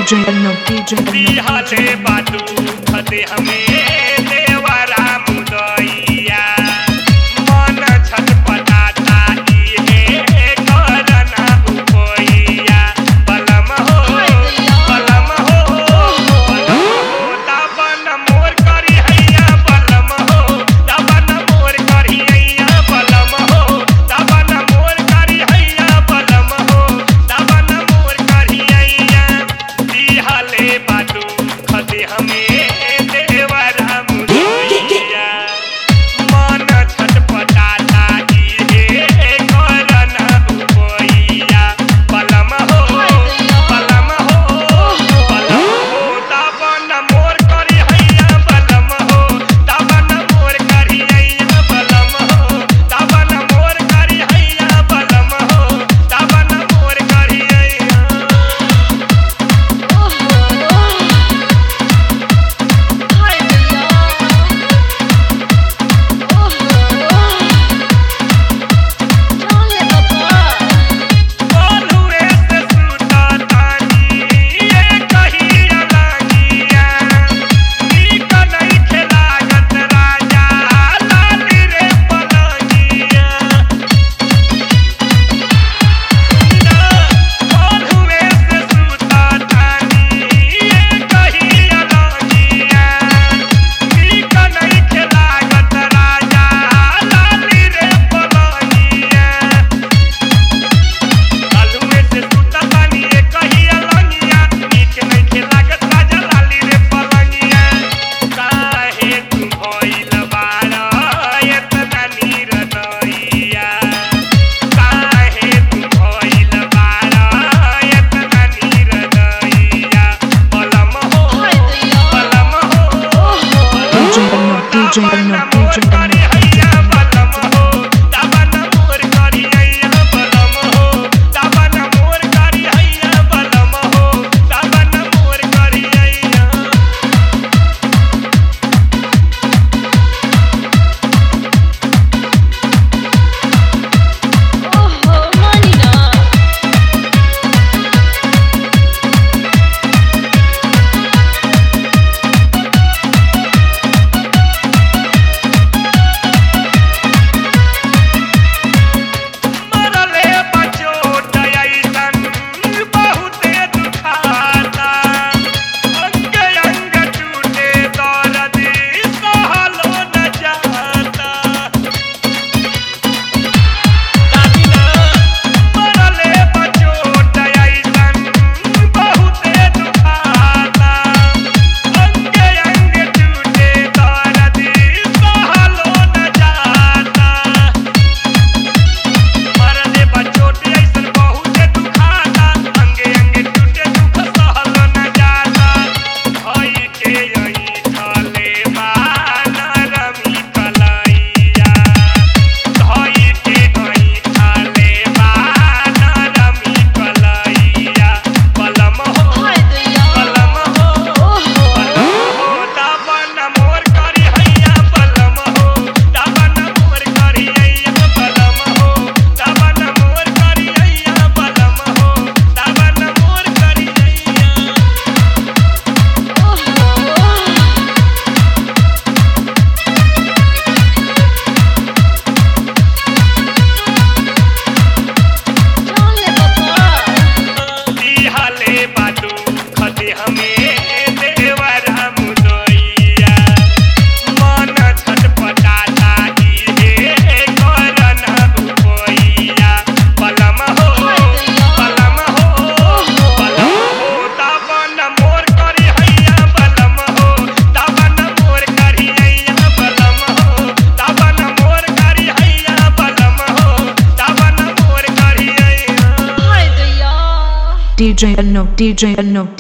बिहाले बाटू खते हमें देवरा मुदैया मन छटपटाता इहे करना उपैया बलम हो दबन मोर करी हैया बलम हो दबन मोर करी हैया बलम हो दबन मोर करी हैया बलम हो दबन मोर करी हैया बिहाले बाटू खते हमें देवरा मुदैया मन छटपटाता इहे करना उपैया बलम हो दबन मोर करी हैया बलम हो दबन मोर करी हैया बलम हो दबन मोर करी हैया बलम हो दबन मोर करी हैया बोलुए से सुता तानी ये कही अलगिया नीक नइखे लागत राजा लाली रे पलंगिया बोलुए से सुता तानी ये कही अलगिया नीक नइखे लागत राजा लाली रे पलंगिया आलूए से सुता तानी ये कही अलगिया नीक नइखे लागत राजा लाली रे पलंगिया काहे तू भइल बाड़ा एतना निरदैया काहे तू भइल बाड़ा एतना निरदैया बलम हो दबन मोर करी हैया बलम हो दबन मोर करी हैया बलम हो दबन मोर करी हैया बलम हो दबन मोर करी हैया मरले बचोट ऐसन बहुते दुखाता अंग अंग टूटे दर्द सहलो न जाता मरले बचोट ऐसन बहुते दुखाता अंग अंग टूटे दर्द सहलो न जाता मरले बचोट ऐसन बहुते दुखाता अंगे अंगे टूटे दुख सहल न जाता भई के यही ठले नरमी कलैया धई के यही ठले नरमी कलैया बलम हो दबन मोर करी हैया बलम हो दबन मोर करी हैया बलम हो दबन मोर करी हैया बलम हो दबन मोर करी हैया बिहाले बाटू खते हमें देवरा मुदैया मन छटपटाता इहे करना उपैया बलम हो दबन मोर करी हैया बलम हो दबन मोर करी हैया बलम हो दबन मोर करी हैया बलम हो दबन मोर करी हैया DJ No